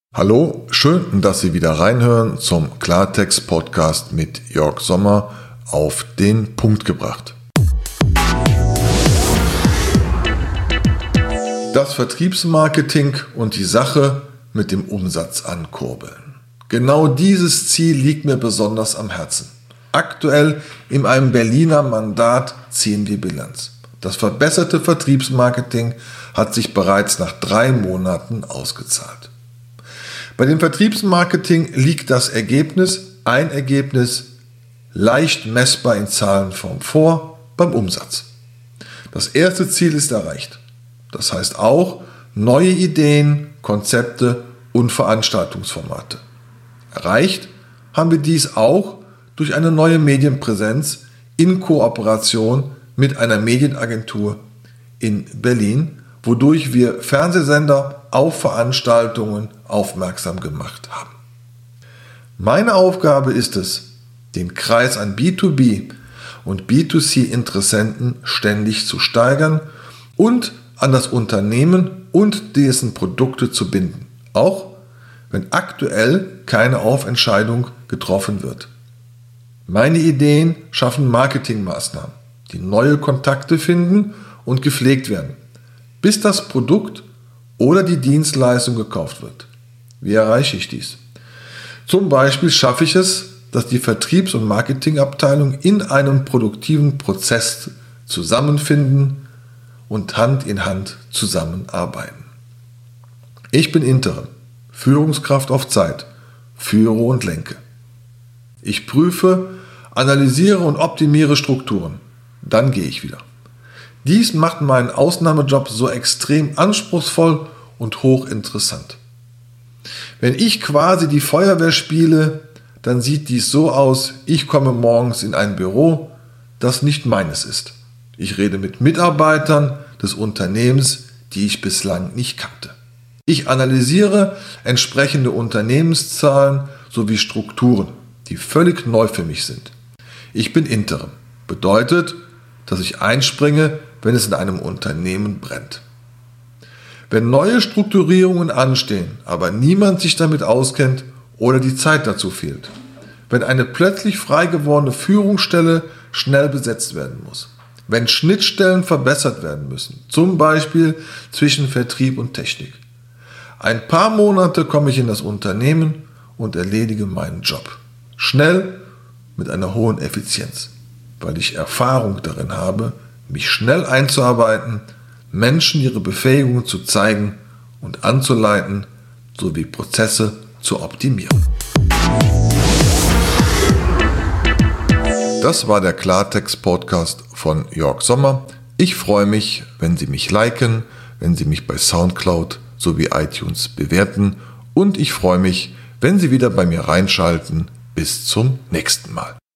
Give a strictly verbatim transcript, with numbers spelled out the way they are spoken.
Hallo, schön, dass Sie wieder reinhören zum Klartext-Podcast mit Jörg Sommer auf den Punkt gebracht. Das Vertriebsmarketing und die Sache mit dem Umsatz ankurbeln. Genau dieses Ziel liegt mir besonders am Herzen. Aktuell in einem Berliner Mandat ziehen wir Bilanz. Das verbesserte Vertriebsmarketing hat sich bereits nach drei Monaten ausgezahlt. Bei dem Vertriebsmarketing liegt das Ergebnis, ein Ergebnis, leicht messbar in Zahlenform vor beim Umsatz. Das erste Ziel ist erreicht. Das heißt auch neue Ideen, Konzepte und Veranstaltungsformate. Erreicht haben wir dies auch durch eine neue Medienpräsenz in Kooperation mit einer Medienagentur in Berlin, wodurch wir Fernsehsender auf Veranstaltungen aufmerksam gemacht haben. Meine Aufgabe ist es, den Kreis an B zwei B und B zwei C Interessenten ständig zu steigern und an das Unternehmen und dessen Produkte zu binden, auch wenn aktuell keine Aufentscheidung getroffen wird. Meine Ideen schaffen Marketingmaßnahmen, die neue Kontakte finden und gepflegt werden, bis das Produkt oder die Dienstleistung gekauft wird. Wie erreiche ich dies? Zum Beispiel schaffe ich es, dass die Vertriebs- und Marketingabteilung in einem produktiven Prozess zusammenfinden und Hand in Hand zusammenarbeiten. Ich bin Interim, Führungskraft auf Zeit, führe und lenke. Ich prüfe, analysiere und optimiere Strukturen. Dann gehe ich wieder. Dies macht meinen Ausnahmejob so extrem anspruchsvoll und hochinteressant. Wenn ich quasi die Feuerwehr spiele, dann sieht dies so aus, ich komme morgens in ein Büro, das nicht meines ist. Ich rede mit Mitarbeitern des Unternehmens, die ich bislang nicht kannte. Ich analysiere entsprechende Unternehmenszahlen sowie Strukturen, die völlig neu für mich sind. Ich bin Interim. Bedeutet, dass ich einspringe, wenn es in einem Unternehmen brennt. Wenn neue Strukturierungen anstehen, aber niemand sich damit auskennt oder die Zeit dazu fehlt. Wenn eine plötzlich frei gewordene Führungsstelle schnell besetzt werden muss. Wenn Schnittstellen verbessert werden müssen, zum Beispiel zwischen Vertrieb und Technik. Ein paar Monate komme ich in das Unternehmen und erledige meinen Job. Schnell mit einer hohen Effizienz, weil ich Erfahrung darin habe, mich schnell einzuarbeiten, Menschen ihre Befähigungen zu zeigen und anzuleiten, sowie Prozesse zu optimieren. Das war der Klartext-Podcast von Jörg Sommer. Ich freue mich, wenn Sie mich liken, wenn Sie mich bei Soundcloud sowie iTunes bewerten und ich freue mich, wenn Sie wieder bei mir reinschalten. Bis zum nächsten Mal.